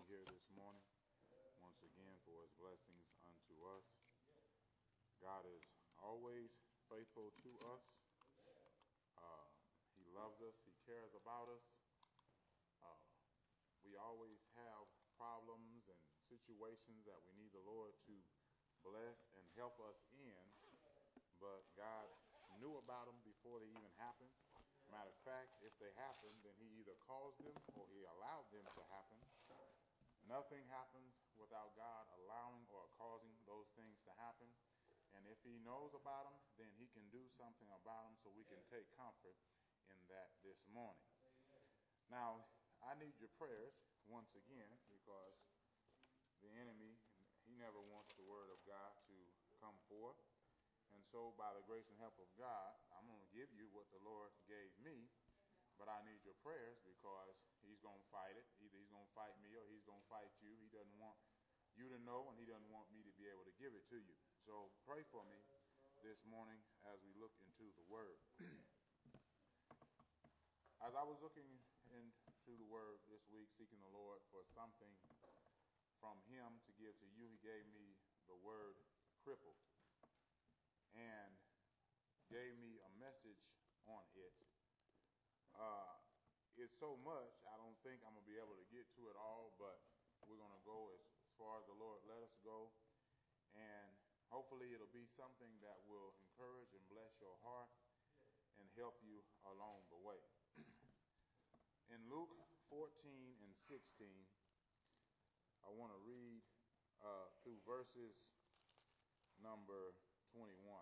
here this morning once again for his blessings unto us. God is always faithful to us. He loves us. He cares about us. We always have problems and situations that we need the Lord to bless and help us in, but God knew about them before they even happened. Matter of fact, if they happened, then he either caused them or he allowed them to happen. Nothing happens without God allowing or causing those things to happen. And if he knows about them, then he can do something about them, so we can take comfort in that this morning. Now, I need your prayers once again, because the enemy, he never wants the word of God to come forth. And so by the grace and help of God, I'm going to give you what the Lord gave me, but I need your prayers, because he's going to fight it. Either he's going to fight me or he's going to fight you. He doesn't want you to know, and he doesn't want me to be able to give it to you. So pray for me this morning as we look into the word. As I was looking into the word this week, seeking the Lord for something from him to give to you, he gave me the word crippled and gave me a message on it. It's so much, I don't think I'm going to be able to get to it all, but we're going to go as far as the Lord let us go. And hopefully it'll be something that will encourage and bless your heart and help you along the way. In Luke 14 and 16, I want to read through verses number 21.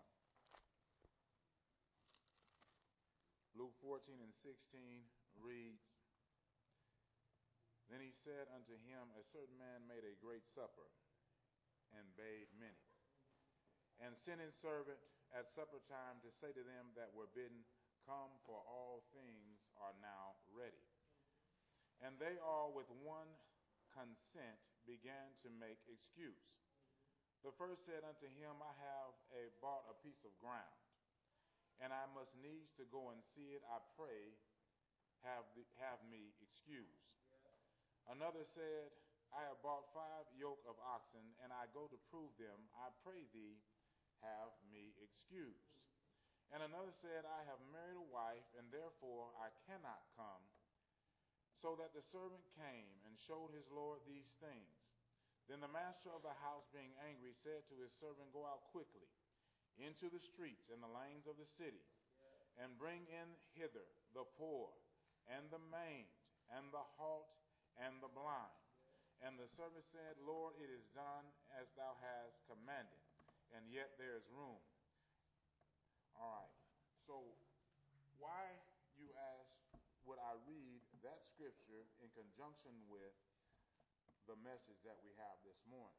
Luke 14 and 16 reads, "Then he said unto him, A certain man made a great supper, and bade many, and sent his servant at supper time to say to them that were bidden, Come, for all things are now ready. And they all with one consent began to make excuse. The first said unto him, I have bought a piece of ground, and I must needs to go and see it. I pray, have me excused. Another said, I have bought 5 yoke of oxen, and I go to prove them. I pray thee, have me excused. And another said, I have married a wife, and therefore I cannot come. So that the servant came and showed his Lord these things. Then the master of the house, being angry, said to his servant, Go out quickly into the streets and the lanes of the city, and bring in hither the poor, and the maimed, and the halt, and the blind. And the servant said, Lord, it is done as thou hast commanded, and yet there is room. All right, so why, you ask, would I read that scripture in conjunction with the message that we have this morning?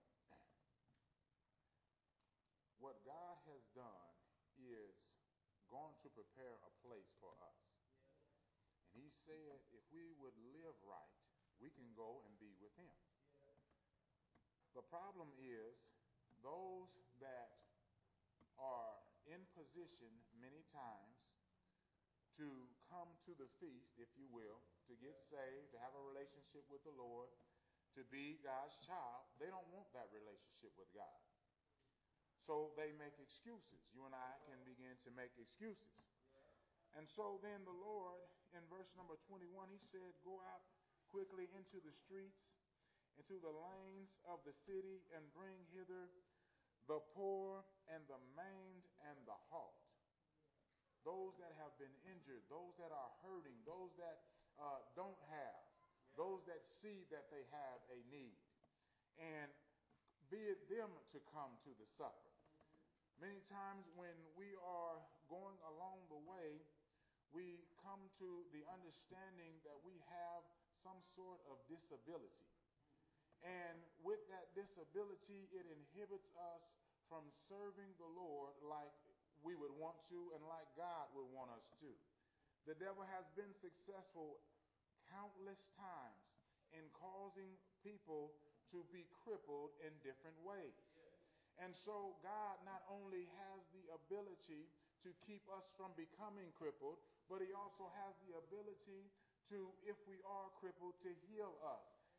What God has done is going to prepare a place for us. And he said if we would live right, we can go and be with him. The problem is those that are in position many times to come to the feast, if you will, to get saved, to have a relationship with the Lord, to be God's child, they don't want that relationship with God. So they make excuses. You and I can begin to make excuses. And so then the Lord, in verse number 21, he said, Go out quickly into the streets, into the lanes of the city, and bring hither the poor and the maimed and the halt. Those that have been injured, those that are hurting, those that don't have, those that see that they have a need, and bid them to come to the supper. Many times when we are going along the way, we come to the understanding that we have some sort of disability. And with that disability, it inhibits us from serving the Lord like we would want to and like God would want us to. The devil has been successful countless times in causing people to be crippled in different ways. And so God not only has the ability to keep us from becoming crippled, but he also has the ability to, if we are crippled, to heal us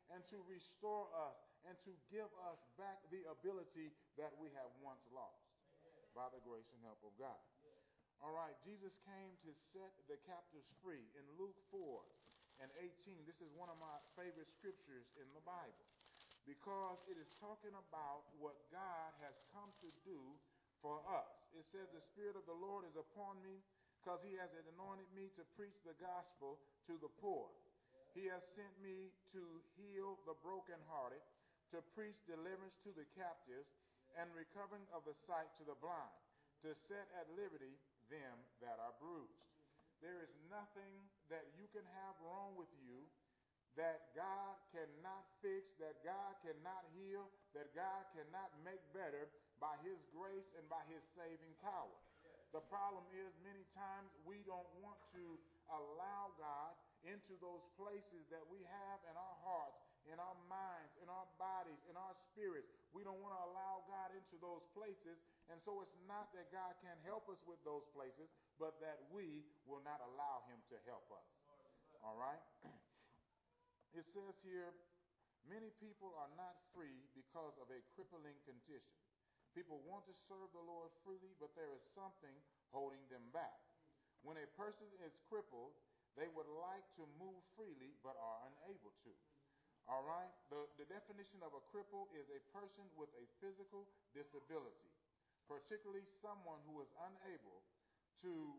and to restore us and to give us back the ability that we have once lost by the grace and help of God. All right, Jesus came to set the captives free. In Luke 4:18, this is one of my favorite scriptures in the Bible because it is talking about what God has come to do for us. It says, the Spirit of the Lord is upon me because he has anointed me to preach the gospel to the poor. He has sent me to heal the brokenhearted, to preach deliverance to the captives, and recovering of the sight to the blind, to set at liberty them that are bruised. There is nothing that you can have wrong with you that God cannot fix, that God cannot heal, that God cannot make better by his grace and by his saving power. The problem is many times we don't want to allow God into those places that we have in our hearts, in our minds, in our bodies, in our spirits. We don't want to allow God into those places. And so it's not that God can't help us with those places, but that we will not allow him to help us. All right? It says here, many people are not free because of a crippling condition. People want to serve the Lord freely, but there is something holding them back. When a person is crippled, they would like to move freely, but are unable to. All right? The definition of a cripple is a person with a physical disability, particularly someone who is unable to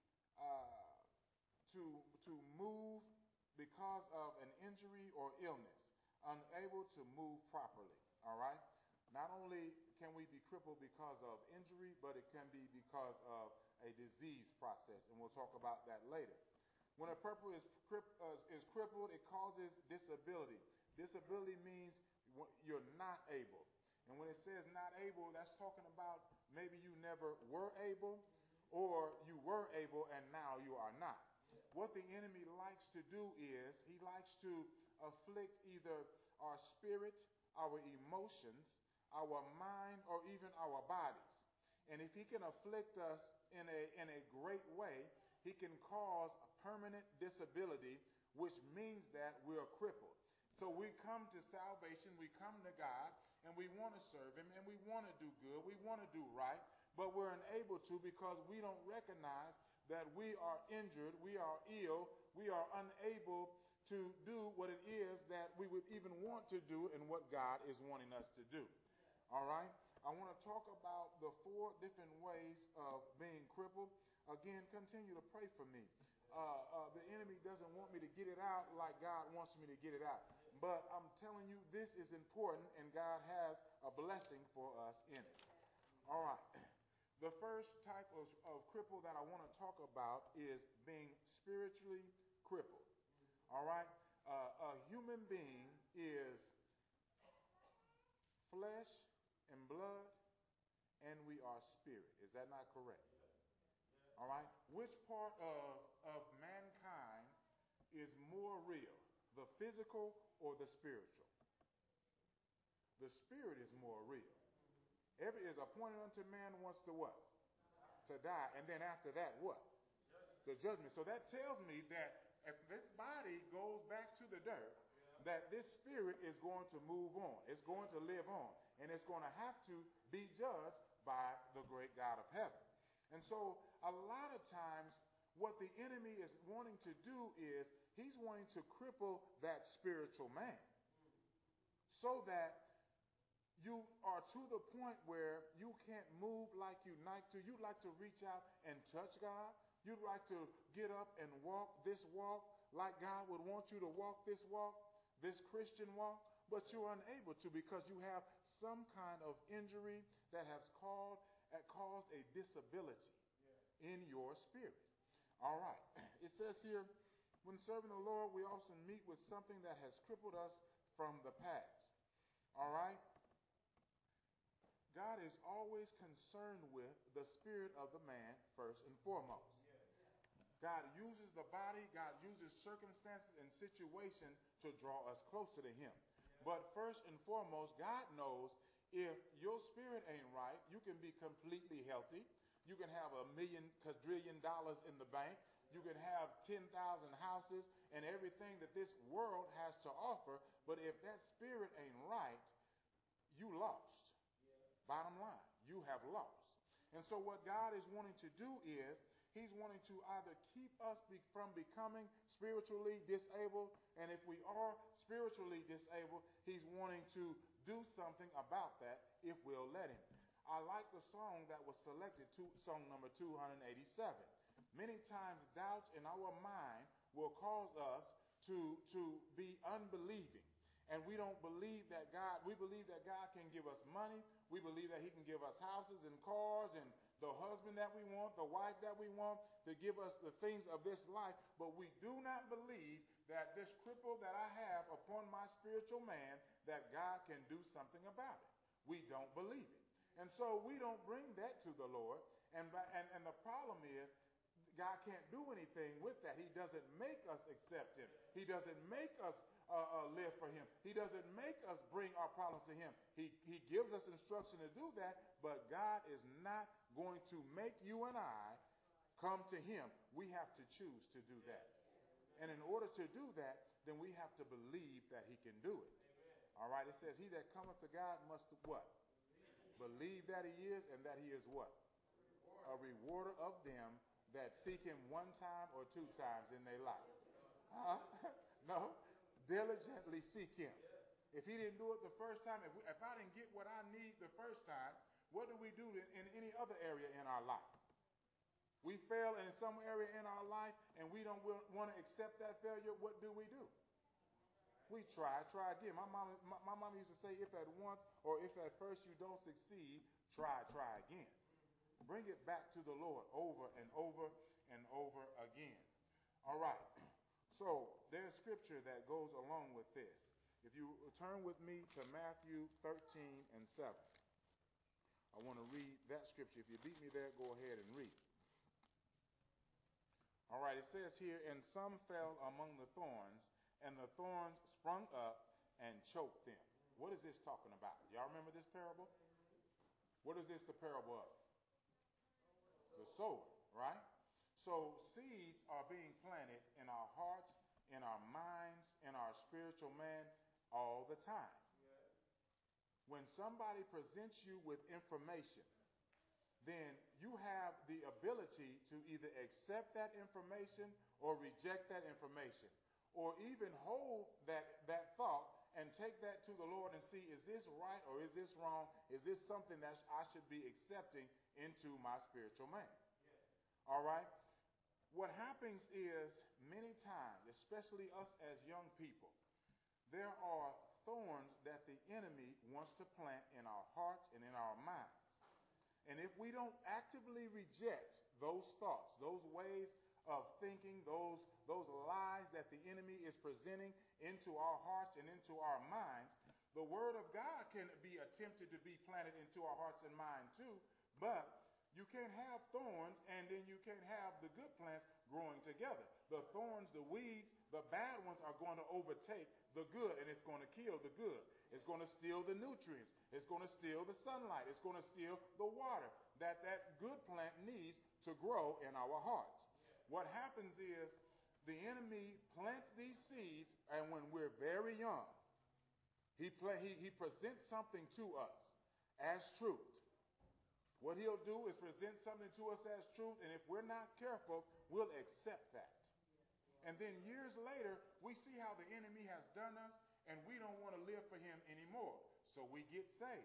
move because of an injury or illness, unable to move properly. All right? Not only can we be crippled because of injury, but it can be because of a disease process, and we'll talk about that later. When a person is crippled, it causes disability. Disability means you're not able. And when it says not able, that's talking about maybe you never were able, or you were able and now you are not. What the enemy likes to do is he likes to afflict either our spirit, our emotions, our mind, or even our bodies. And if he can afflict us in a great way, he can cause a permanent disability, which means that we are crippled. So we come to salvation, we come to God, and we want to serve him, and we want to do good, we want to do right, but we're unable to because we don't recognize that we are injured, we are ill, we are unable to do what it is that we would even want to do and what God is wanting us to do. All right? I want to talk about the 4 different ways of being crippled. Again, continue to pray for me. The enemy doesn't want me to get it out like God wants me to get it out. But I'm telling you, this is important, and God has a blessing for us in it. All right. The first type of cripple that I want to talk about is being spiritually crippled. All right? A human being is flesh and blood, and we are spirit. Is that not correct? All right? Which part of mankind is more real, the physical or the spiritual? The spirit is more real. Every is appointed unto man once to what? To die. And then after that, what? The judgment. So that tells me that if this body goes back to the dirt, that this spirit is going to move on. It's going to live on. And it's going to have to be judged by the great God of heaven. And so a lot of times what the enemy is wanting to do is he's wanting to cripple that spiritual man so that you are to the point where you can't move like you like to. You'd like to reach out and touch God. You'd like to get up and walk this walk like God would want you to walk this walk, this Christian walk, but you're unable to because you have some kind of injury that has caused a disability in your spirit. All right. It says here, when serving the Lord, we often meet with something that has crippled us from the past. All right. God is always concerned with the spirit of the man first and foremost. God uses the body, God uses circumstances and situations to draw us closer to him. But first and foremost, God knows if your spirit ain't right, you can be completely healthy. You can have $1 million quadrillion in the bank. You can have 10,000 houses and everything that this world has to offer. But if that spirit ain't right, you lost. Bottom line, you have lost. And so what God is wanting to do is he's wanting to either keep us from becoming spiritually disabled, and if we are spiritually disabled, he's wanting to do something about that if we'll let him. I like the song that was selected, song number 287. Many times doubt in our mind will cause us to be unbelieving. And we don't believe that we believe that God can give us money. We believe that he can give us houses and cars and the husband that we want, the wife that we want, to give us the things of this life. But we do not believe that this cripple that I have upon my spiritual man, that God can do something about it. We don't believe it. And so we don't bring that to the Lord. And the problem is, God can't do anything with that. He doesn't make us accept him. He doesn't make us live for him. He doesn't make us bring our problems to him. He gives us instruction to do that, but God is not going to make you and I come to him. We have to choose to do that. And in order to do that, then we have to believe that he can do it. All right, it says, he that cometh to God must what? Believe that he is, and that he is what? A rewarder of them that seek him one time or two times in their life. No. Diligently seek him. If he didn't do it the first time, if I didn't get what I need the first time, what do we do in any other area in our life? We fail in some area in our life and we don't want to accept that failure. What do? We try again. My mom used to say, if at once or if at first you don't succeed, try again. Bring it back to the Lord over and over and over again. All right. So there's scripture that goes along with this. If you turn with me to Matthew 13 and 7. I want to read that scripture. If you beat me there, go ahead and read. All right, it says here, and some fell among the thorns, and the thorns sprung up and choked them. What is this talking about? Y'all remember this parable? What is this the parable of? The sower, right? So seeds are being planted in our hearts, in our minds, in our spiritual man all the time. When somebody presents you with information, then you have the ability to either accept that information or reject that information, or even hold that thought and take that to the Lord and see, is this right or is this wrong? Is this something that I should be accepting into my spiritual man? All right? What happens is many times, especially us as young people, there are thorns that the enemy wants to plant in our hearts and in our minds. And if we don't actively reject those thoughts, those ways of thinking, those lies that the enemy is presenting into our hearts and into our minds, the word of God can be attempted to be planted into our hearts and minds too, but you can't have thorns and then you can't have the good plants growing together. The thorns, the weeds, the bad ones are going to overtake the good, and it's going to kill the good. It's going to steal the nutrients. It's going to steal the sunlight. It's going to steal the water that good plant needs to grow in our hearts. What happens is the enemy plants these seeds, and when we're very young, he presents something to us as truth. What he'll do is present something to us as truth, and if we're not careful, we'll accept that. And then years later, we see how the enemy has done us, and we don't want to live for him anymore. So we get saved.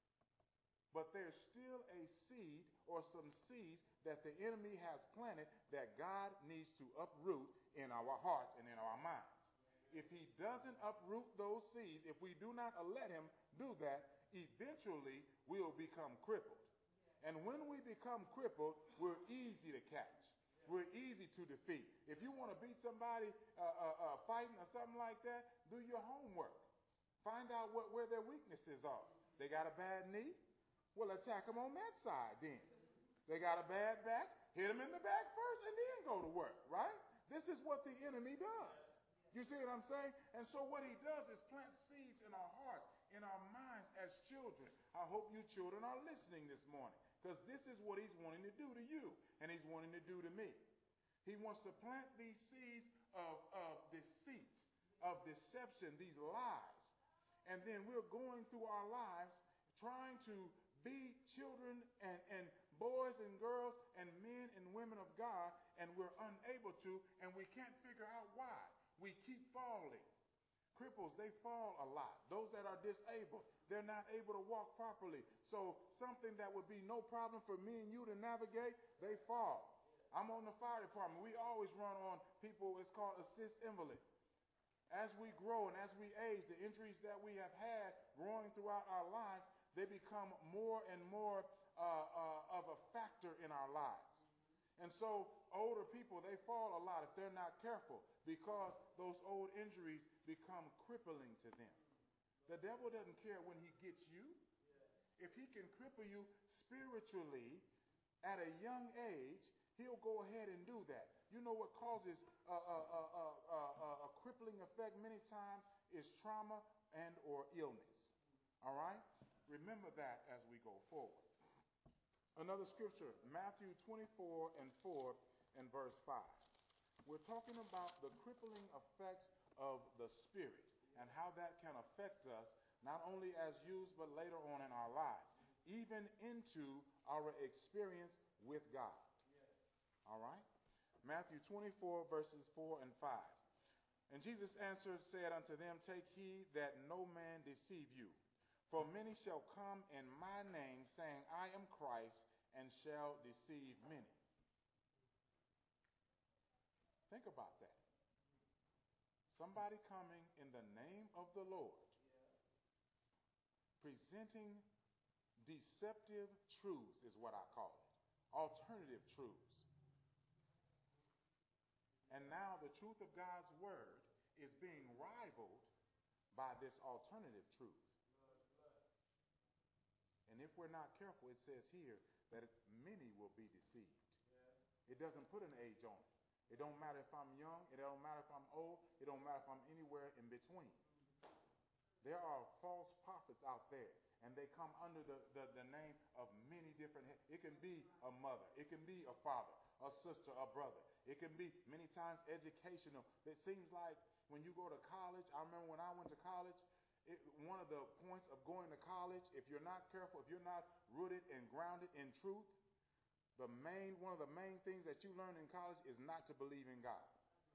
But there's still a seed or some seeds that the enemy has planted that God needs to uproot in our hearts and in our minds. If he doesn't uproot those seeds, if we do not let him do that, eventually we'll become crippled. And when we become crippled, we're easy to catch. We're easy to defeat. If you want to beat somebody fighting or something like that, do your homework. Find out where their weaknesses are. They got a bad knee? Well, attack them on that side then. They got a bad back? Hit them in the back first and then go to work, right? This is what the enemy does. You see what I'm saying? And so what he does is plant seeds in our hearts, in our minds as children. I hope you children are listening this morning, because this is what he's wanting to do to you, and he's wanting to do to me. He wants to plant these seeds of deceit, of deception, these lies. And then we're going through our lives trying to be children and boys and girls and men and women of God, and we're unable to, and we can't figure out why. We keep falling. Cripples, they fall a lot. Those that are disabled, they're not able to walk properly. So something that would be no problem for me and you to navigate, they fall. I'm on the fire department. We always run on people, it's called assist invalid. As we grow and as we age, the injuries that we have had growing throughout our lives, they become more and more of a factor in our lives. And so older people, they fall a lot if they're not careful because those old injuries become crippling to them. The devil doesn't care when he gets you. If he can cripple you spiritually at a young age, he'll go ahead and do that. You know what causes a crippling effect many times is trauma and or illness. All right? Remember that as we go forward. Another scripture, Matthew 24 and 4 and verse 5. We're talking about the crippling effects of the Spirit and how that can affect us not only as youths but later on in our lives, even into our experience with God. All right? Matthew 24 verses 4 and 5. And Jesus answered, said unto them, take heed that no man deceive you. For many shall come in my name, saying, I am Christ, and shall deceive many. Think about that. Somebody coming in the name of the Lord, presenting deceptive truths is what I call it. Alternative truths. And now the truth of God's word is being rivaled by this alternative truth. And if we're not careful, it says here that many will be deceived. It doesn't put an age on it. It don't matter if I'm young. It don't matter if I'm old. It don't matter if I'm anywhere in between. There are false prophets out there, and they come under the name of many different. It can be a mother. It can be a father, a sister, a brother. It can be many times educational. It seems like when you go to college, I remember when I went to college, one of the points of going to college, if you're not careful, if you're not rooted and grounded in truth, one of the main things that you learn in college is not to believe in God.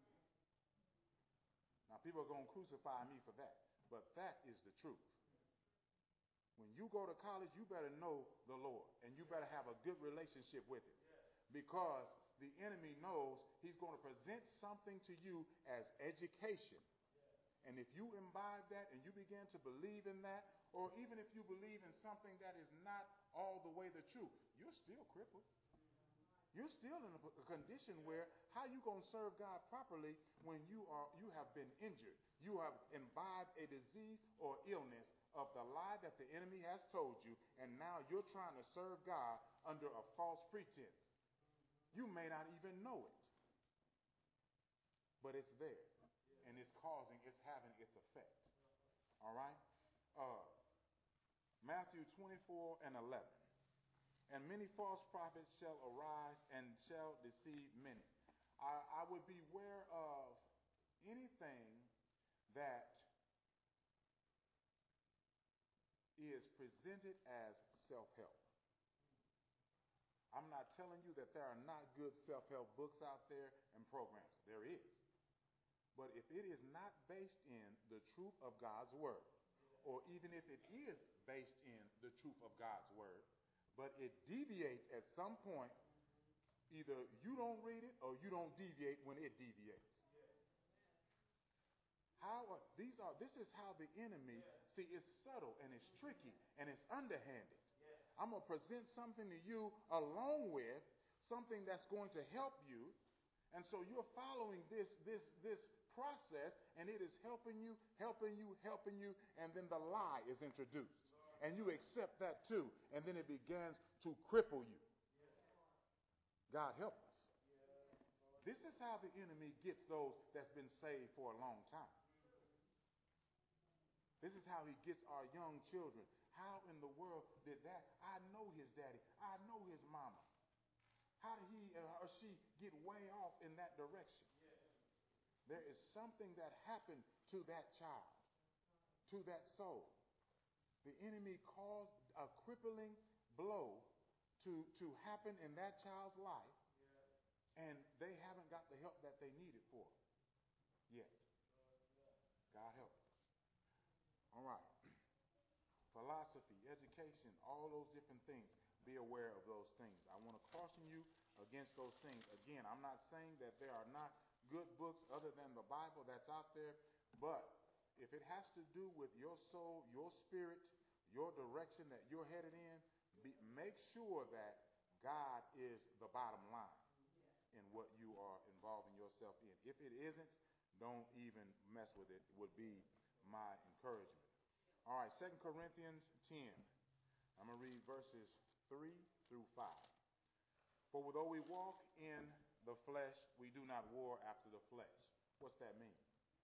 Now, people are going to crucify me for that, but that is the truth. When you go to college, you better know the Lord, and you better have a good relationship with Him, because the enemy knows he's going to present something to you as education. And if you imbibe that and you begin to believe in that, or even if you believe in something that is not all the way the truth, you're still crippled. You're still in a condition where how you going to serve God properly when you have been injured? You have imbibed a disease or illness of the lie that the enemy has told you, and now you're trying to serve God under a false pretense. You may not even know it, but it's there, and it's having its effect. All right? Matthew 24 and 11. And many false prophets shall arise and shall deceive many. I would beware of anything that is presented as self-help. I'm not telling you that there are not good self-help books out there and programs. There is. But if it is not based in the truth of God's word, or even if it is based in the truth of God's word, but it deviates at some point, either you don't read it or you don't deviate when it deviates. This is how the enemy, see, it's subtle and it's tricky and it's underhanded. I'm going to present something to you along with something that's going to help you. And so you're following this process, and it is helping you, and then the lie is introduced. And you accept that too, and then it begins to cripple you. God help us. This is how the enemy gets those that's been saved for a long time. This is how he gets our young children. How in the world did that? I know his daddy. I know his mama. How did he or she get way off in that direction? There is something that happened to that child, to that soul. The enemy caused a crippling blow to happen in that child's life, and they haven't got the help that they needed for yet. God help us. All right. Philosophy, education, all those different things. Be aware of those things. I want to caution you against those things. Again, I'm not saying that there are not good books other than the Bible that's out there, but if it has to do with your soul, your spirit, your direction that you're headed in, make sure that God is the bottom line in what you are involving yourself in. If it isn't, don't even mess with it, would be my encouragement. All right, 2 Corinthians 10. I'm going to read verses 3 through 5. For though we walk in the flesh, we do not war after the flesh. What's that mean?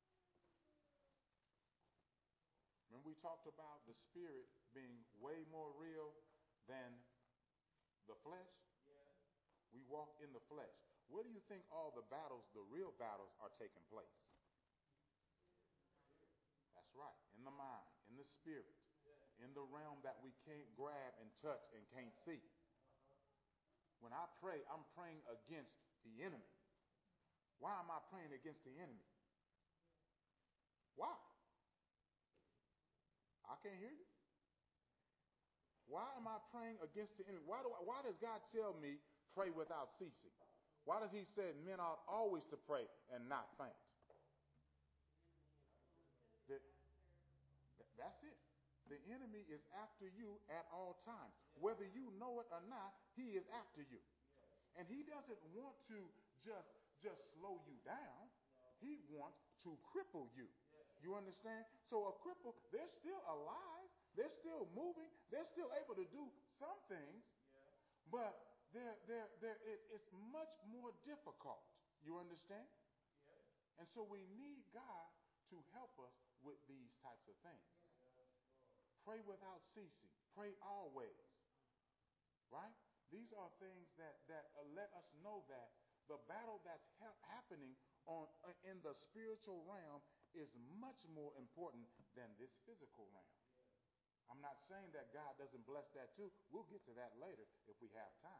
Remember we talked about the spirit being way more real than the flesh? We walk in the flesh. Where do you think all the battles, the real battles, are taking place? That's right. In the mind, in the spirit, in the realm that we can't grab and touch and can't see. When I pray, I'm praying against the enemy. Why am I praying against the enemy? Why? I can't hear you. Why am I praying against the enemy? Why does God tell me pray without ceasing? Why does he say men ought always to pray and not faint? That's it. The enemy is after you at all times. Whether you know it or not, he is after you. And he doesn't want to just slow you down. He wants to cripple you. You understand? So a cripple, they're still alive. They're still moving. They're still able to do some things. But it's much more difficult. You understand? And so we need God to help us with these types of things. Pray without ceasing. Pray always. Right? These are things that let us know that the battle that's happening in the spiritual realm is much more important than this physical realm. I'm not saying that God doesn't bless that too. We'll get to that later if we have time.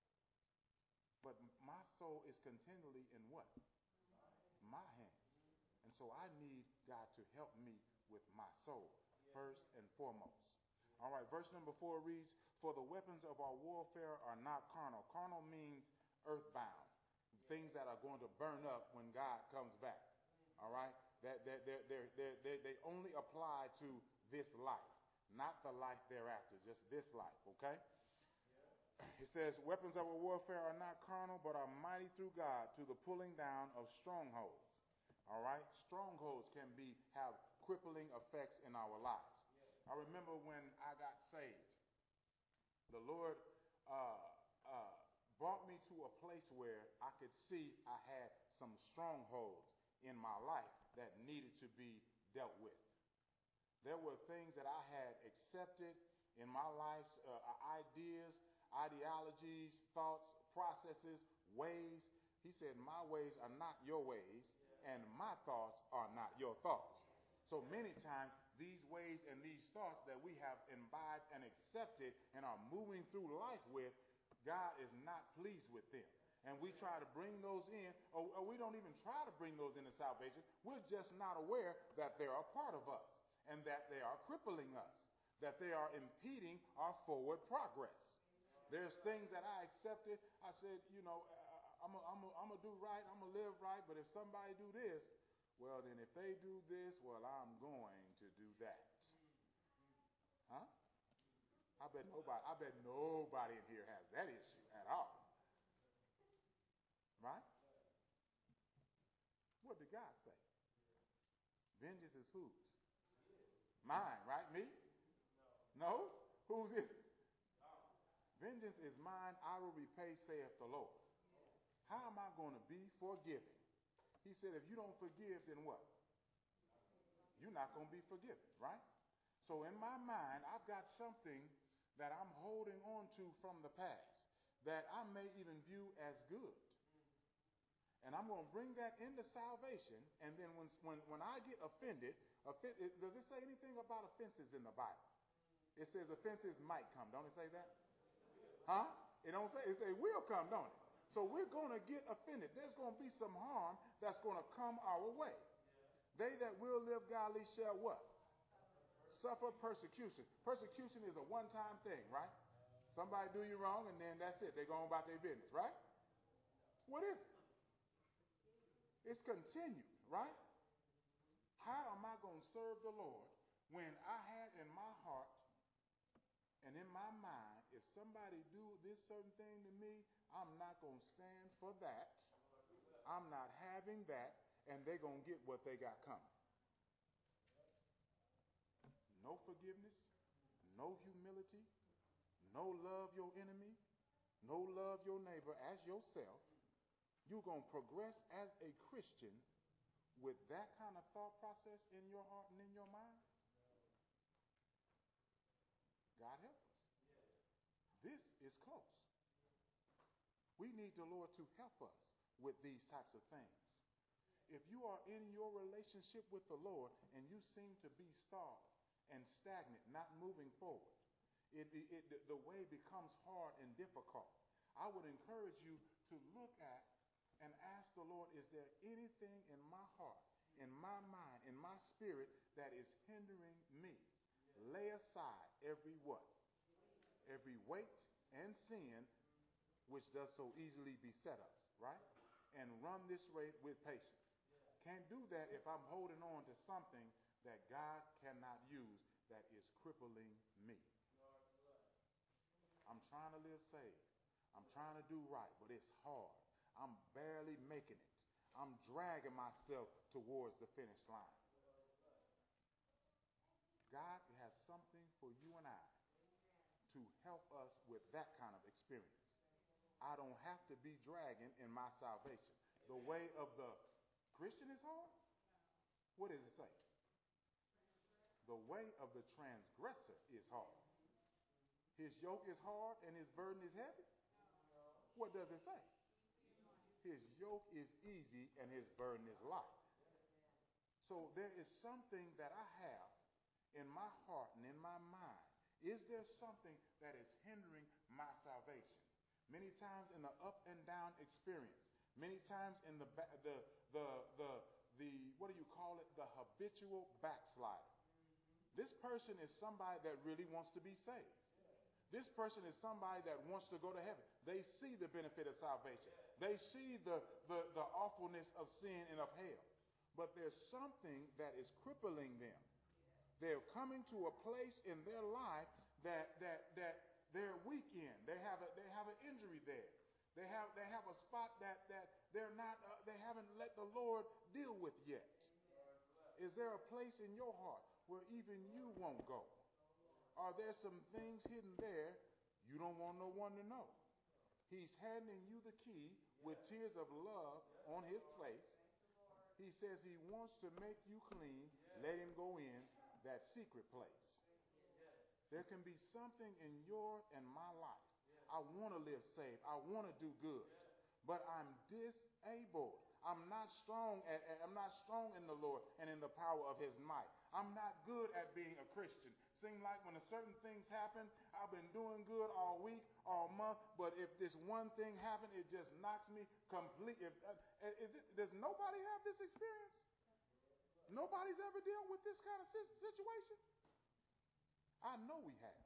But my soul is continually in what? My hands. And so I need God to help me with my soul first and foremost. All right, verse number 4 reads, for the weapons of our warfare are not carnal. Carnal means earthbound, things that are going to burn up when God comes back. All right, they only apply to this life, not the life thereafter, just this life, okay? It says, weapons of our warfare are not carnal, but are mighty through God to the pulling down of strongholds. All right, strongholds can have crippling effects in our lives. I remember when I got saved, the Lord brought me to a place where I could see I had some strongholds in my life that needed to be dealt with. There were things that I had accepted in my life, ideas, ideologies, thoughts, processes, ways. He said, my ways are not your ways, and my thoughts are not your thoughts. So many times, these ways and these thoughts that we have imbibed and accepted and are moving through life with, God is not pleased with them. And we try to bring those in, or we don't even try to bring those into salvation. We're just not aware that they're a part of us and that they are crippling us, that they are impeding our forward progress. There's things that I accepted. I said, I'm going to do right, I'm going to live right, but if somebody do this, well, then if they do this, well, I'm going to do that. Huh? I bet nobody in here has that issue at all. Right? What did God say? Vengeance is whose? Mine, right? Me? No? Whose is it? Vengeance is mine, I will repay, saith the Lord. How am I going to be forgiven? He said, if you don't forgive, then what? You're not going to be forgiven, right? So in my mind, I've got something that I'm holding on to from the past that I may even view as good. And I'm going to bring that into salvation. And then when I get offended, does it say anything about offenses in the Bible? It says offenses might come. Don't it say that? Huh? It don't say. It says will come, don't it? So we're going to get offended. There's going to be some harm that's going to come our way. They that will live godly shall what? Suffer persecution. Persecution is a one-time thing, right? Somebody do you wrong and then that's it. They're going about their business, right? What is it? It's continued, right? How am I going to serve the Lord when I had in my heart and in my mind, if somebody do this certain thing to me, I'm not going to stand for that. I'm not having that, and they're going to get what they got coming. No forgiveness, no humility, no love your enemy, no love your neighbor as yourself. You're going to progress as a Christian with that kind of thought process in your heart and in your mind? God help us. This is close. We need the Lord to help us with these types of things. If you are in your relationship with the Lord and you seem to be stalled and stagnant, not moving forward, the way becomes hard and difficult. I would encourage you to look at and ask the Lord, is there anything in my heart, in my mind, in my spirit that is hindering me? Lay aside every what? Every weight and sin which does so easily beset us, right? And run this race with patience. Can't do that if I'm holding on to something that God cannot use that is crippling me. I'm trying to live saved. I'm trying to do right, but it's hard. I'm barely making it. I'm dragging myself towards the finish line. God has something for you and I to help us with that kind of experience. I don't have to be dragging in my salvation. The way of the Christian is hard? What does it say? The way of the transgressor is hard. His yoke is hard and his burden is heavy? What does it say? His yoke is easy and his burden is light. So there is something that I have in my heart and in my mind. Is there something that is hindering my salvation? Many times in the up and down experience, many times in the what do you call it? The habitual backslider. This person is somebody that really wants to be saved. This person is somebody that wants to go to heaven. They see the benefit of salvation. They see the awfulness of sin and of hell. But there's something that is crippling them. They're coming to a place in their life that they're weak in. They have an injury there. They have a spot that they haven't let the Lord deal with yet. Is there a place in your heart where even you won't go? Are there some things hidden there you don't want no one to know? He's handing you the key with tears of love on his place. He says he wants to make you clean. Let him go in that secret place. There can be something in your and my life. I want to live saved. I want to do good. But I'm disabled. I'm not strong in the Lord and in the power of his might. I'm not good at being a Christian. Seems like when certain things happen, I've been doing good all week, all month, but if this one thing happens, it just knocks me completely. Does nobody have this experience? Nobody's ever dealt with this kind of situation? I know we have.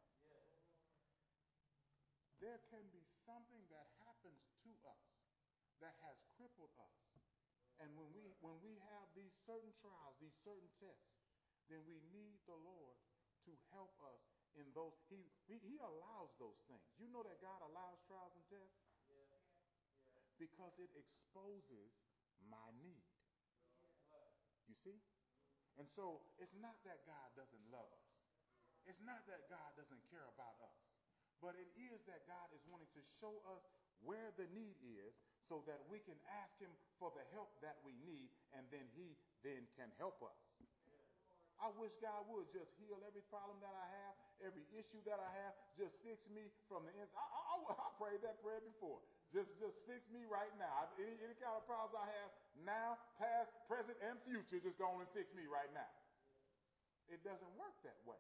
There can be something that happens to us that has crippled us. And when we have these certain trials, these certain tests, then we need the Lord to help us in those. He allows those things. You know that God allows trials and tests? Because it exposes my need. You see? And so it's not that God doesn't love us. It's not that God doesn't care about us. But it is that God is wanting to show us where the need is so that we can ask him for the help that we need, and then he then can help us. I wish God would just heal every problem that I have, every issue that I have. Just fix me from the inside. I prayed that prayer before. Just fix me right now. Any kind of problems I have now, past, present, and future, just go on and fix me right now. It doesn't work that way.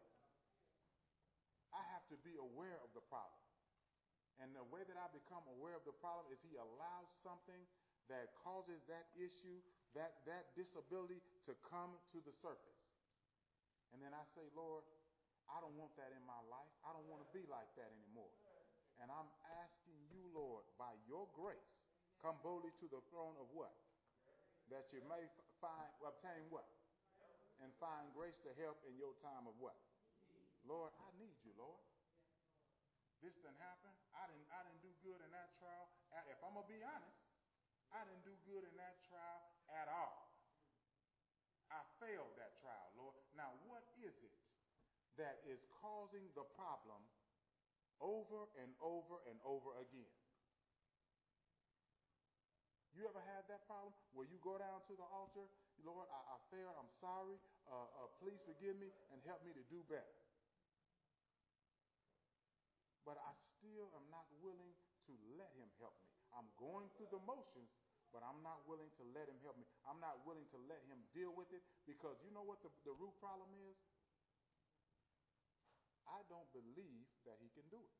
I have to be aware of the problem. And the way that I become aware of the problem is he allows something that causes that issue, that disability to come to the surface. And then I say, Lord, I don't want that in my life. I don't want to be like that anymore. And I'm asking you, Lord, by your grace, come boldly to the throne of what? That you may obtain what? And find grace to help in your time of what? Lord, I need you, Lord. This didn't happen. I didn't do good in that trial. If I'm going to be honest, I didn't do good in that trial at all. I failed that trial, Lord. Now, what is it that is causing the problem over and over and over again? You ever had that problem where you go down to the altar, Lord, I failed, I'm sorry, please forgive me and help me to do better. But I still am not willing to let him help me. I'm going through the motions, but I'm not willing to let him help me. I'm not willing to let him deal with it because you know what the root problem is? I don't believe that he can do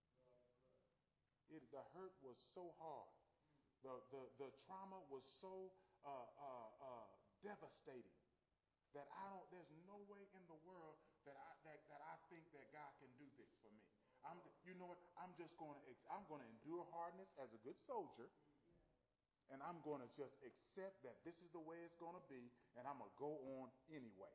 it. The hurt was so hard. The trauma was so devastating that there's no way in the world that I think that God can do this for me. You know what? I'm going to endure hardness as a good soldier, and I'm going to just accept that this is the way it's going to be, and I'm going to go on anyway.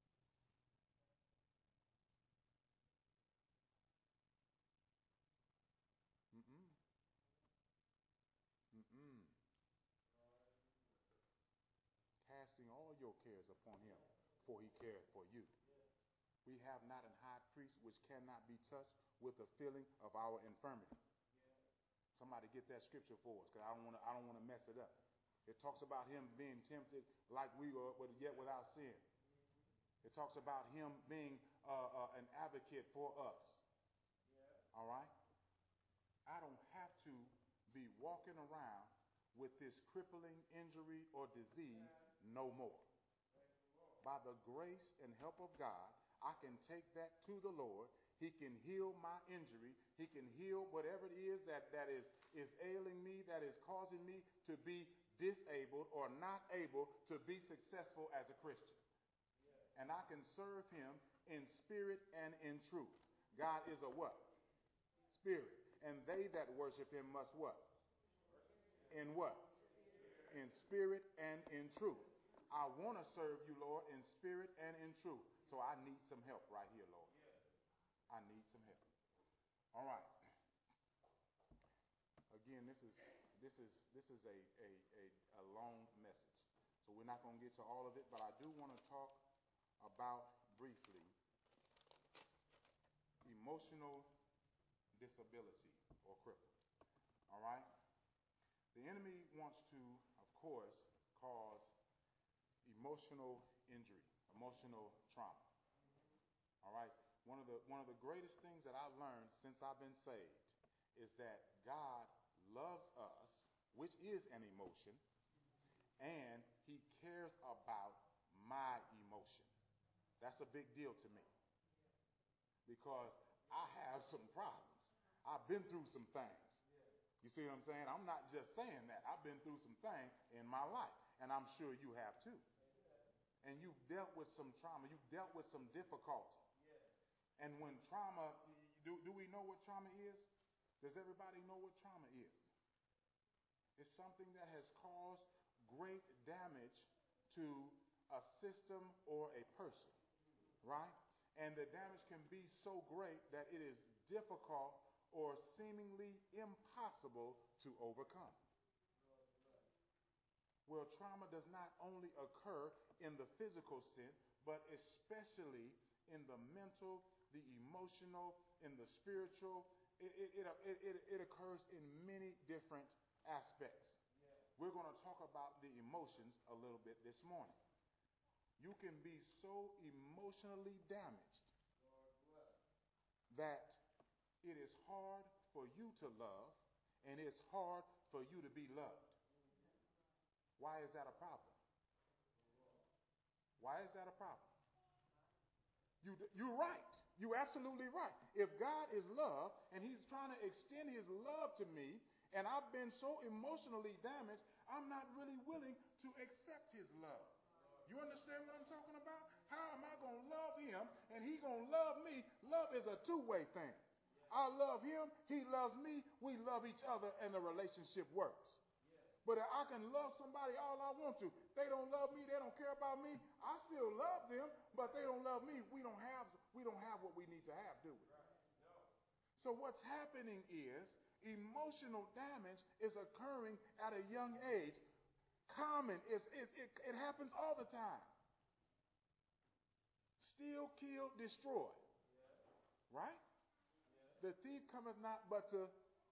Casting all your cares upon him, for he cares for you. We have not an high priest which cannot be touched with the feeling of our infirmity. Somebody get that scripture for us, because I don't want to mess it up. It talks about him being tempted like we were, but yet without sin. It talks about him being an advocate for us. All right? I don't have to be walking around with this crippling injury or disease no more. By the grace and help of God, I can take that to the Lord. He can heal my injury. He can heal whatever it is that is ailing me, that is causing me to be disabled or not able to be successful as a Christian. And I can serve him in spirit and in truth. God is a what? Spirit. And they that worship him must what? In what? In spirit and in truth. I want to serve you, Lord, in spirit and in truth. So I need some help right here, Lord. I need some help. All right. Again, this is a long message. So we're not going to get to all of it, but I do want to talk about briefly emotional disability or cripple. All right? The enemy wants to, of course, cause emotional injury, emotional trauma. All right? One of the greatest things that I learned since I've been saved is that God loves us, which is an emotion, and he cares about my emotion. That's a big deal to me because I have some problems. I've been through some things. You see what I'm saying? I'm not just saying that. I've been through some things in my life, and I'm sure you have too. And you've dealt with some trauma. You've dealt with some difficulty. And when trauma, do we know what trauma is? Does everybody know what trauma is? It's something that has caused great damage to a system or a person, right? And the damage can be so great that it is difficult or seemingly impossible to overcome. Well, trauma does not only occur in the physical sense, but especially in the mental, the emotional, in the spiritual. It occurs in many different aspects. We're going to talk about the emotions a little bit this morning. You can be so emotionally damaged that it is hard for you to love and it's hard for you to be loved. Why is that a problem? Why is that a problem? You're right. You're absolutely right. If God is love and he's trying to extend his love to me and I've been so emotionally damaged, I'm not really willing to accept his love. You understand what I'm talking about? How am I going to love him and he going to love me? Love is a two-way thing. I love him, he loves me, we love each other, and the relationship works. But if I can love somebody all I want to, they don't love me, they don't care about me, I still love them, but they don't love me. We don't have what we need to have, do we? So what's happening is emotional damage is occurring at a young age. Common, it happens all the time. Steal, kill, destroy. Right? The thief cometh not but to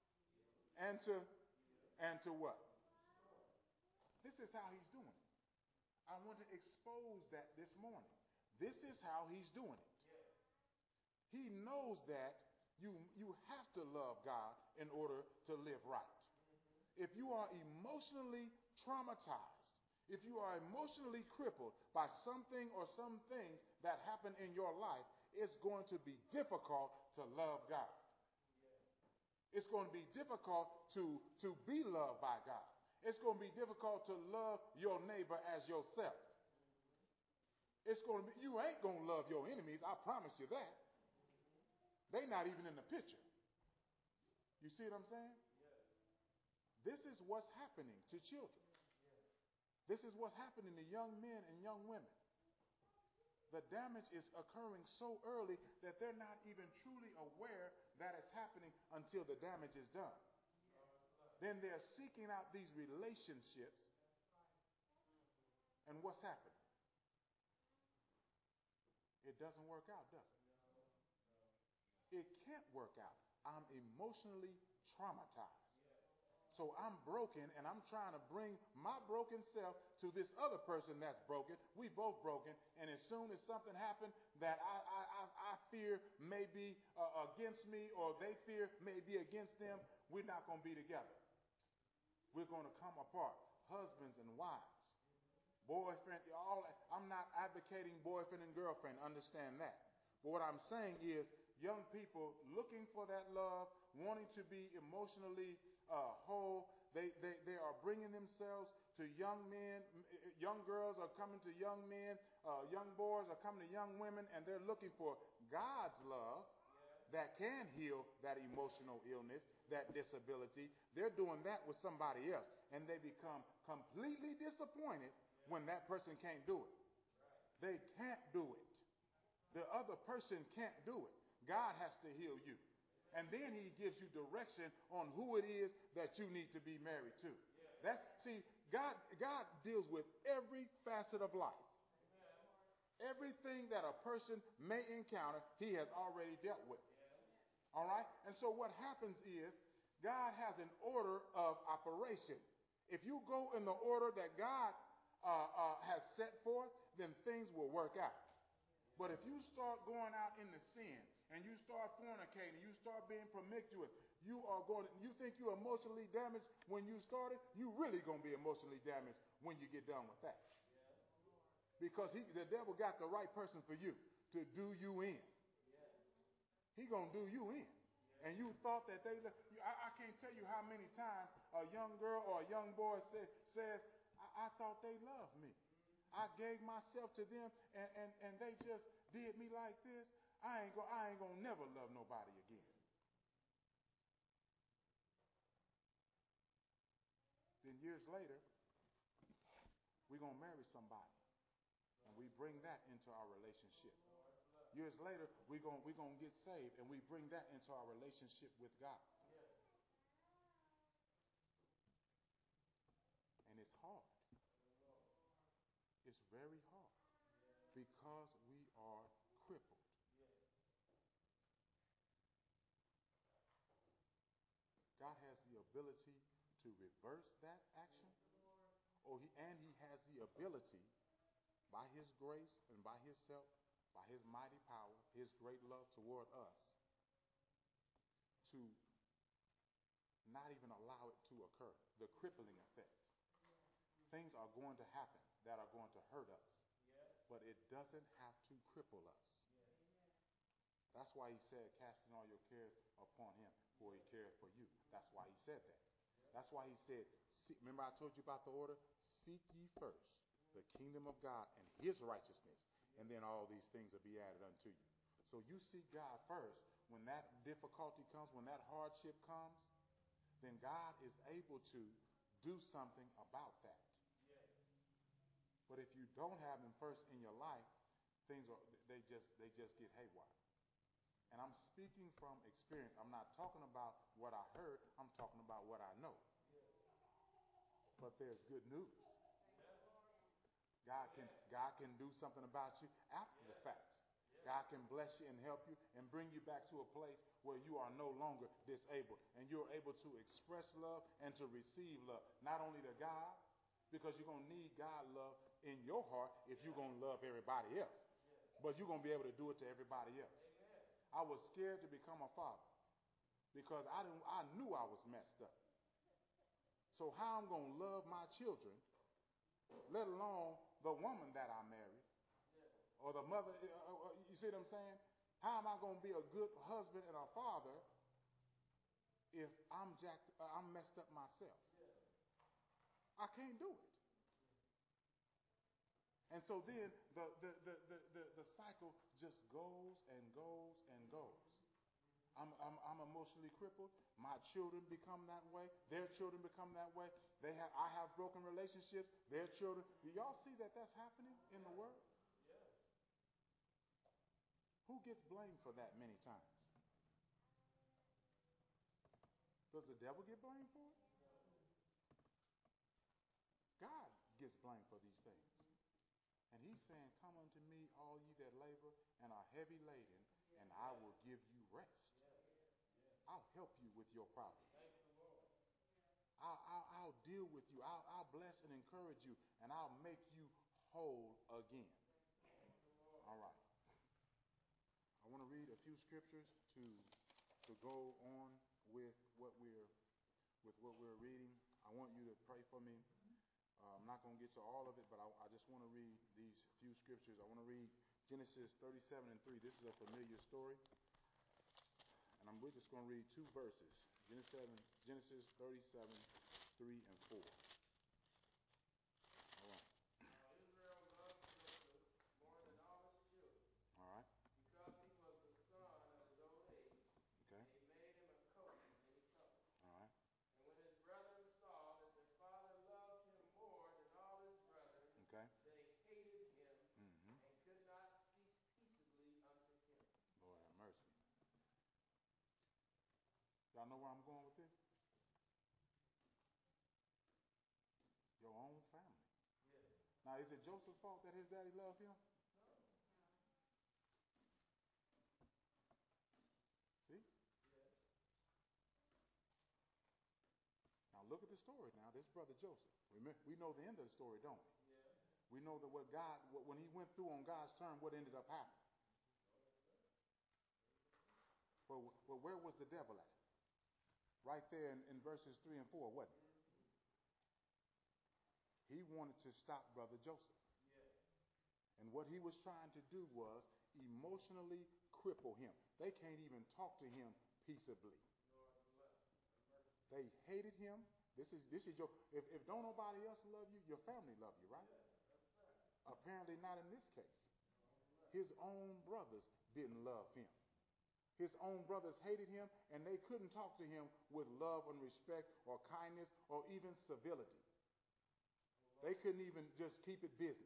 what? This is how he's doing it. I want to expose that this morning. This is how he's doing it. He knows that you have to love God in order to live right. If you are emotionally traumatized, if you are emotionally crippled by something or some things that happen in your life, it's going to be difficult to love God. It's going to be difficult to be loved by God. It's going to be difficult to love your neighbor as yourself. You ain't going to love your enemies, I promise you that. They're not even in the picture. You see what I'm saying? This is what's happening to children. This is what's happening to young men and young women. The damage is occurring so early that they're not even truly aware that it's happening until the damage is done. Then they're seeking out these relationships. And what's happening? It doesn't work out, does it? It can't work out. I'm emotionally traumatized. So I'm broken and I'm trying to bring my broken self to this other person that's broken. We both broken. And as soon as something happens that I fear may be against me or they fear may be against them, we're not going to be together. We're going to come apart. Husbands and wives. Boyfriend, I'm not advocating boyfriend and girlfriend. Understand that. But what I'm saying is young people looking for that love, wanting to be emotionally whole. They are bringing themselves to young men. Young girls are coming to young men. Young boys are coming to young women, and they're looking for God's love that can heal that emotional illness, that disability. They're doing that with somebody else, and they become completely disappointed when that person can't do it. They can't do it. The other person can't do it. God has to heal you. And then he gives you direction on who it is that you need to be married to. God deals with every facet of life. Everything that a person may encounter, he has already dealt with. All right? And so what happens is God has an order of operation. If you go in the order that God has set forth, then things will work out. But if you start going out into sin and you start fornicating, you start being promiscuous, you think you're emotionally damaged when you started, you're really going to be emotionally damaged when you get done with that. Because the devil got the right person for you to do you in. He going to do you in. And you thought that I can't tell you how many times a young girl or a young boy says, I thought they loved me. I gave myself to them and they just did me like this. I ain't going to never love nobody again. Then years later, we're going to marry somebody. And we bring that into our relationship. Years later, we're going to get saved and we bring that into our relationship with God. And it's hard. It's very hard because we are crippled. God has the ability to reverse that action, and he has the ability by his grace and by his self, by his mighty power, his great love toward us, to not even allow it to occur. The crippling effect. Things are going to happen that are going to hurt us, but it doesn't have to cripple us. That's why he said, casting all your cares upon him, for he cares for you. That's why he said that. That's why he said, remember I told you about the order? Seek ye first the kingdom of God and his righteousness, and then all these things will be added unto you. So you seek God first. When that difficulty comes, when that hardship comes, then God is able to do something about that. But if you don't have him first in your life, things they just get haywire. And I'm speaking from experience. I'm not talking about what I heard. I'm talking about what I know. But there's good news. God can do something about you after the fact. God can bless you and help you and bring you back to a place where you are no longer disabled. And you're able to express love and to receive love. Not only to God, because you're going to need God love in your heart if you're going to love everybody else. But you're going to be able to do it to everybody else. I was scared to become a father because I knew I was messed up. So how I'm going to love my children, let alone the woman that I married, or the mother, you see what I'm saying? How am I going to be a good husband and a father if I'm messed up myself? I can't do it. And so then the cycle just goes and goes and goes. I'm emotionally crippled. My children become that way. Their children become that way. I have broken relationships. Their children. Do y'all see that that's happening in the world? Who gets blamed for that many times? Does the devil get blamed for it? God gets blamed for these things. And he's saying, come unto me, all ye that labor and are heavy laden, and I will give you rest. I'll help you with your problems. I'll deal with you. I'll bless and encourage you, and I'll make you whole again. All right. I want to read a few scriptures to go on with what we're reading. I want you to pray for me. I'm not going to get to all of it, but I just want to read these few scriptures. I want to read Genesis 37:3. This is a familiar story. And we're just going to read two verses. Genesis 37:3 and 4. All right. Israel loved Joseph more than all his children. All right. Because he was the son of his old age. Okay. And he made him a coat of many colors. All right. And when his brethren saw that their father loved him more than all his brethren, Okay. they hated him and could not speak peaceably unto him. Lord have mercy. Y'all know where I'm going with this? Your own family. Yes. Now, is it Joseph's fault that his daddy loved him? No. See? Yes. Now, look at the story now. This brother Joseph. We know the end of the story, don't we? Yes. We know that when he went through on God's term, what ended up happening. But where was the devil at? Right there in verses 3 and 4, wasn't he? He wanted to stop brother Joseph. Yes. And what he was trying to do was emotionally cripple him. They can't even talk to him peaceably. Lord bless. They hated him. This is your. If don't nobody else love you, your family love you, right? Yes, that's right. Apparently not in this case. His own brothers didn't love him. His own brothers hated him, and they couldn't talk to him with love and respect or kindness or even civility. They couldn't even just keep it business.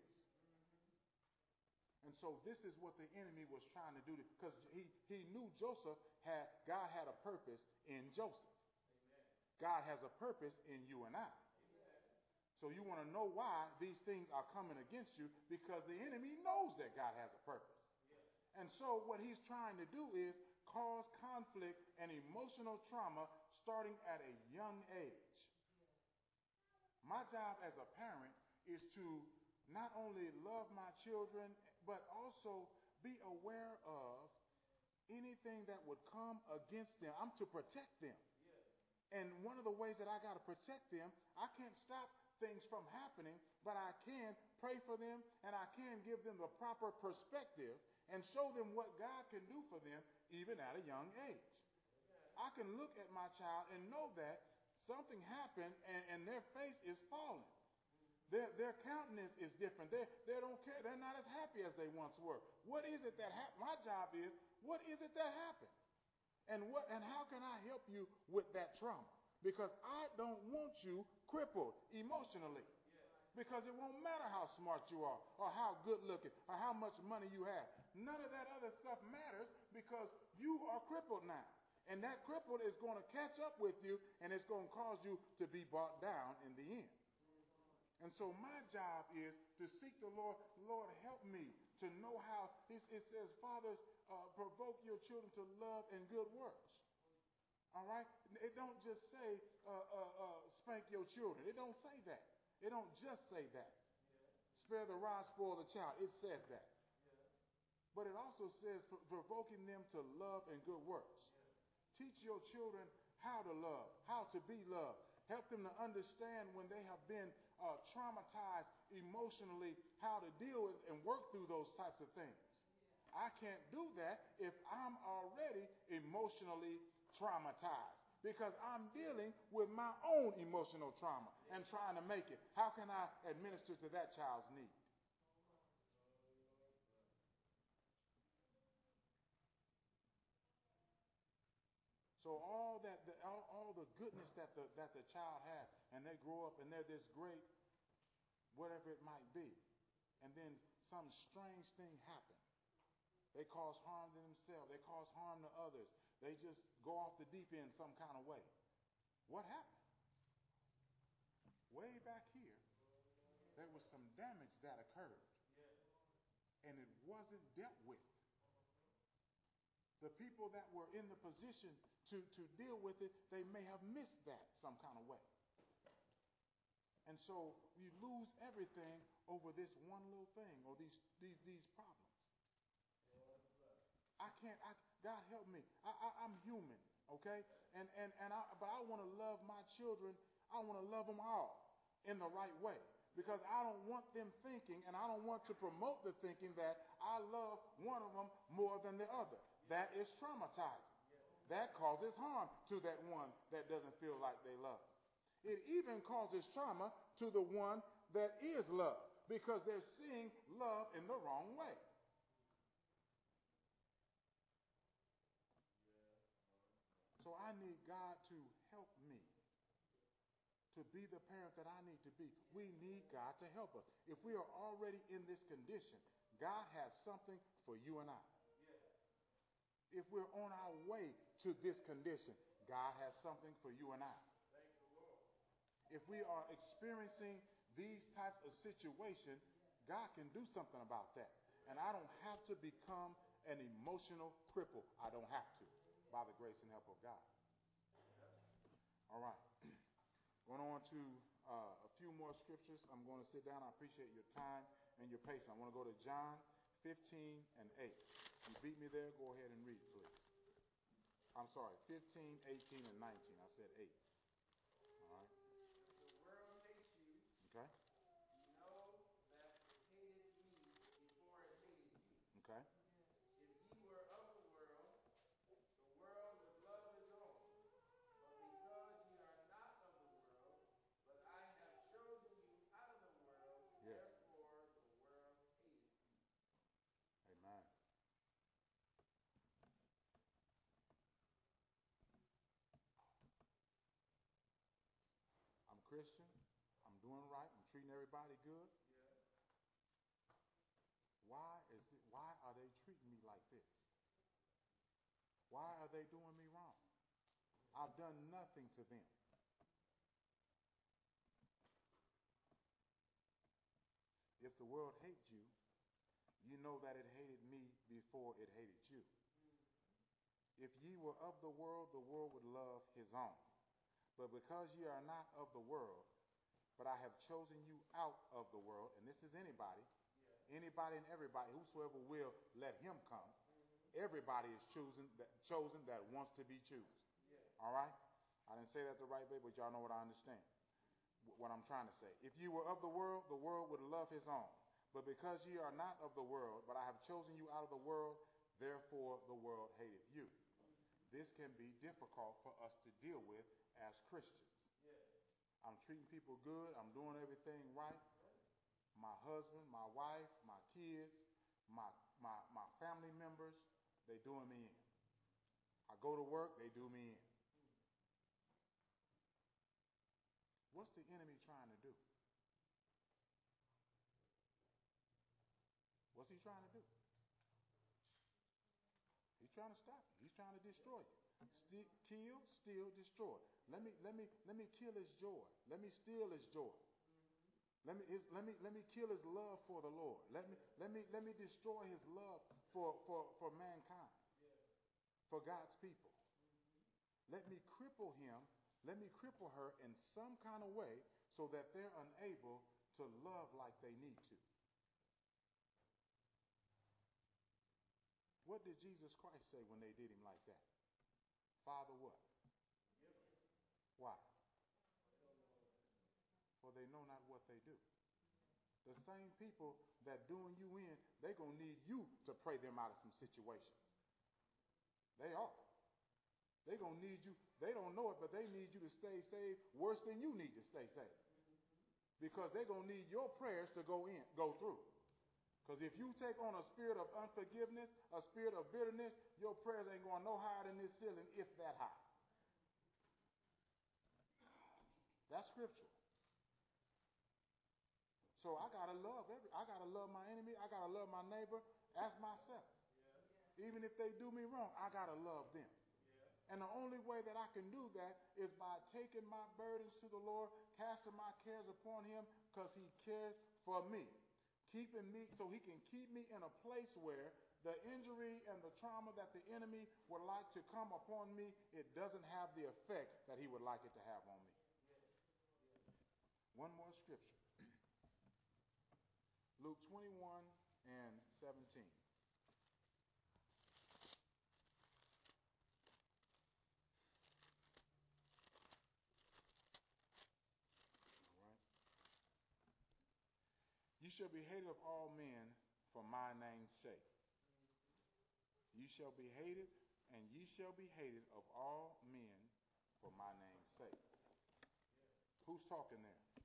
And so this is what the enemy was trying to do, because he knew God had a purpose in Joseph. Amen. God has a purpose in you and I. Amen. So you want to know why these things are coming against you, because the enemy knows that God has a purpose. Yes. And so what he's trying to do is cause conflict and emotional trauma starting at a young age. My job as a parent is to not only love my children, but also be aware of anything that would come against them. I'm to protect them. And one of the ways that I got to protect them, I can't stop things from happening, but I can pray for them and I can give them the proper perspective and show them what God can do for them even at a young age. I can look at my child and know that something happened and their face is falling. Their countenance is different. They don't care. They're not as happy as they once were. What is it that happened? My job is, what is it that happened? And how can I help you with that trauma? Because I don't want you crippled emotionally. Because it won't matter how smart you are or how good looking or how much money you have. None of that other stuff matters because you are crippled now. And that crippled is going to catch up with you and it's going to cause you to be brought down in the end. And so my job is to seek the Lord. Lord, help me to know how. It says, fathers, provoke your children to love and good works. All right? It don't just say spank your children. It don't say that. It don't just say that. Spare the rod, spoil the child. It says that. But it also says provoking them to love and good works. Teach your children how to love, how to be loved. Help them to understand when they have been traumatized emotionally, how to deal with and work through those types of things. I can't do that if I'm already emotionally traumatized because I'm dealing with my own emotional trauma and trying to make it. How can I administer to that child's need? So all the goodness that the child has, and they grow up and they're this great, whatever it might be, and then some strange thing happens. They cause harm to themselves. They cause harm to others. They just go off the deep end some kind of way. What happened? Way back here, there was some damage that occurred, and it wasn't dealt with. The people that were in the position to deal with it, they may have missed that some kind of way. And so we lose everything over this one little thing or these problems. God help me. I'm human, okay? But I want to love my children. I want to love them all in the right way. Because I don't want them thinking, and I don't want to promote the thinking that I love one of them more than the other. That is traumatizing. That causes harm to that one that doesn't feel like they love. It even causes trauma to the one that is loved because they're seeing love in the wrong way. So I need God to help me to be the parent that I need to be. We need God to help us. If we are already in this condition, God has something for you and I. If we're on our way to this condition, God has something for you and I. If we are experiencing these types of situations, God can do something about that. And I don't have to become an emotional cripple. I don't have to, by the grace and help of God. All right. Going on to a few more scriptures. I'm going to sit down. I appreciate your time and your patience. I want to go to John 15 and 8. You beat me there? Go ahead and read, please. I'm sorry, 15, 18, and 19. I said 8. All right. The world hates you. Okay. You know that it hated me before it hated you. Okay. If ye were of the world would love his own. But because ye are not of the world, but I have chosen you out of the world, yes. Therefore the world hated you. Amen. I'm Christian. I'm doing right. I'm treating everybody good. Yeah. Why are they treating me like this? Why are they doing me wrong? I've done nothing to them. If the world hates you, you know that it hated me before it hated you. If ye were of the world would love his own. But because ye are not of the world, but I have chosen you out of the world. And this is anybody, anybody and everybody, whosoever will, let him come. Everybody is chosen that wants to be chosen. All right? I didn't say that the right way, but y'all know what I understand. What I'm trying to say. If you were of the world would love his own. But because ye are not of the world, but I have chosen you out of the world, therefore the world hateth you. This can be difficult for us to deal with as Christians. I'm treating people good. I'm doing everything right. My husband, my wife, my kids, my family members, they doing me in. I go to work, they do me in. What's the enemy trying to do? What's he trying to do? He's trying to stop you. He's trying to destroy you. Kill, steal, destroy. Let me kill his joy. Let me steal his joy. Let me kill his love for the Lord. Let me destroy his love for mankind, for God's people. Let me cripple him. Let me cripple her in some kind of way so that they're unable to love like they need to. What did Jesus Christ say when they did him like that? Father, what? Why? For they know not what they do. The same people that doing you in, they're going to need you to pray them out of some situations. They are. They're going to need you. They don't know it, but they need you to stay saved worse than you need to stay saved. Because they're going to need your prayers to go through. Because if you take on a spirit of unforgiveness, a spirit of bitterness, your prayers ain't going no higher than this ceiling, if that high. That's scripture. So I gotta love my enemy, I gotta love my neighbor as myself. Even if they do me wrong, I gotta love them. And the only way that I can do that is by taking my burdens to the Lord, casting my cares upon him, because he cares for me. Keeping me so he can keep me in a place where the injury and the trauma that the enemy would like to come upon me, it doesn't have the effect that he would like it to have on me. One more scripture. Luke 21 and 17. All right. You shall be hated of all men for my name's sake. You shall be hated, and ye shall be hated of all men for my name's sake. Who's talking there?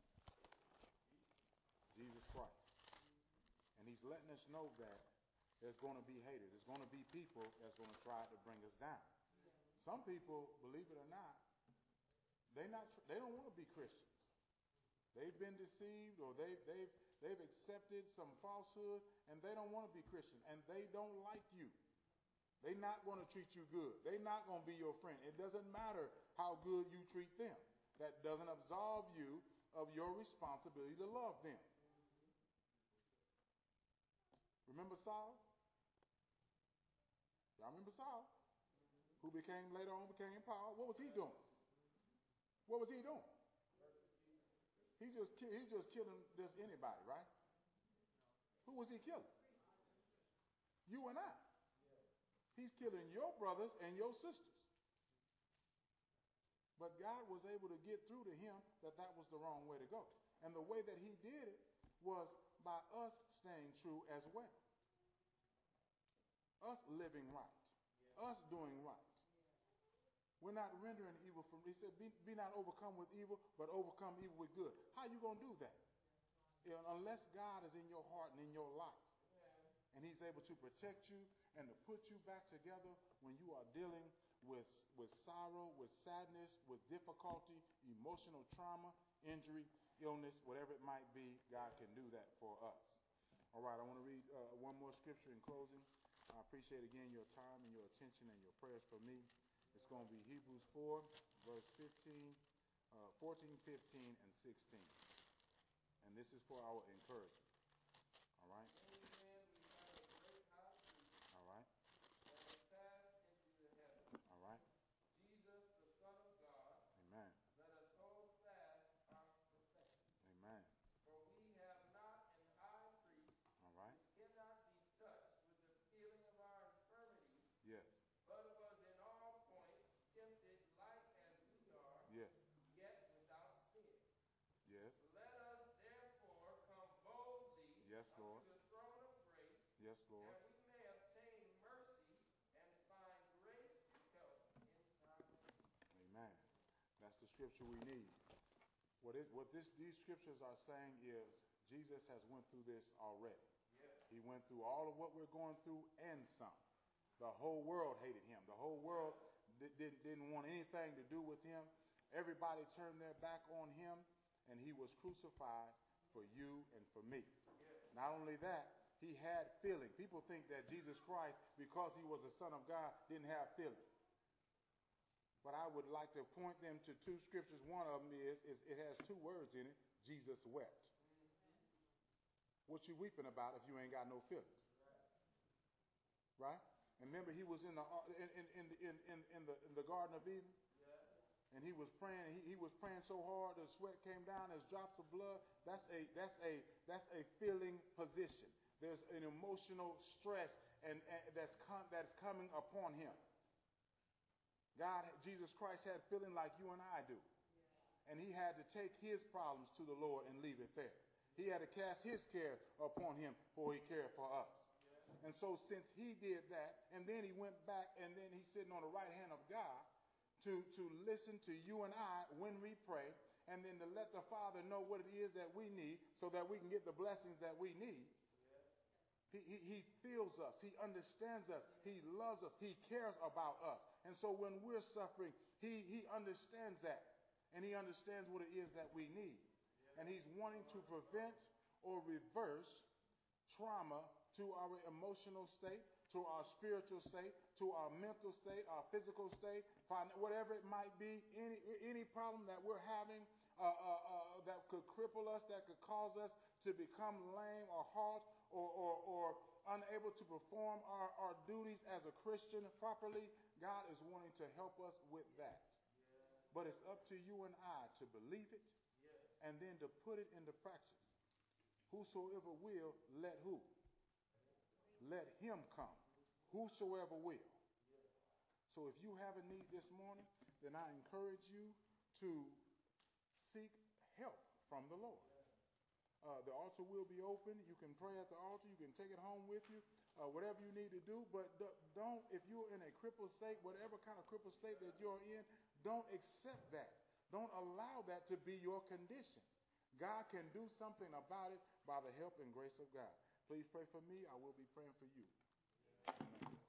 Jesus Christ. And he's letting us know that there's going to be haters. There's going to be people that's going to try to bring us down. Some people, believe it or not, they don't want to be Christians. They've been deceived, or they've accepted some falsehood, and they don't want to be Christian, and they don't like you. They're not going to treat you good. They're not going to be your friend. It doesn't matter how good you treat them. That doesn't absolve you of your responsibility to love them. Remember Saul? Y'all remember Saul? Who later on became Paul? What was he doing? What was he doing? He just killing just anybody, right? Who was he killing? You and I. He's killing your brothers and your sisters. But God was able to get through to him that was the wrong way to go. And the way that he did it was by us staying true as well. Us living right. Us doing right. We're not rendering evil from, he said, be not overcome with evil, but overcome evil with good. How are you going to do that? Unless God is in your heart and in your life. And he's able to protect you and to put you back together when you are dealing with sorrow, with sadness, with difficulty, emotional trauma, injury, illness, whatever it might be. God can do that for us. All right, I want to read one more scripture in closing. I appreciate again your time and your attention and your prayers for me. It's going to be Hebrews 4, verse 14, 15, and 16. And this is for our encouragement. All right? Amen. We have a great high priest All right? that has passed into the heavens. All right? Jesus, the Son of God. Amen. Let us hold fast our profession. Lord. That we may obtain mercy and find grace to help in time of need. Amen. That's the scripture we need. These scriptures are saying is Jesus has went through this already. Yes. He went through all of what we're going through and some. The whole world hated him. The whole world didn't want anything to do with him. Everybody turned their back on him, and he was crucified for you and for me. Not only that, he had feeling. People think that Jesus Christ, because he was the Son of God, didn't have feeling. But I would like to point them to two scriptures. One of them is it has two words in it. Jesus wept. What you weeping about if you ain't got no feelings? Right? And remember, he was in the Garden of Eden, and he was praying. He was praying so hard, the sweat came down as drops of blood. That's a feeling position. There's an emotional stress that's coming upon him. Jesus Christ had feeling like you and I do. And he had to take his problems to the Lord and leave it there. He had to cast his care upon him, for he cared for us. And so since he did that, and then he went back, and then he's sitting on the right hand of God to listen to you and I when we pray, and then to let the Father know what it is that we need so that we can get the blessings that we need. He feels us. He understands us. He loves us. He cares about us. And so when we're suffering, he understands that. And he understands what it is that we need. And he's wanting to prevent or reverse trauma to our emotional state, to our spiritual state, to our mental state, our physical state, whatever it might be, any problem that we're having that could cripple us, that could cause us to become lame or halt or unable to perform our duties as a Christian properly. God is wanting to help us with that. But it's up to you and I to believe it and then to put it into practice. Whosoever will, let who? Let him come. Whosoever will. So if you have a need this morning, then I encourage you to seek help from the Lord. The altar will be open. You can pray at the altar. You can take it home with you. Whatever you need to do. But don't, if you're in a crippled state, whatever kind of crippled state that you're in, don't accept that. Don't allow that to be your condition. God can do something about it by the help and grace of God. Please pray for me. I will be praying for you. Amen.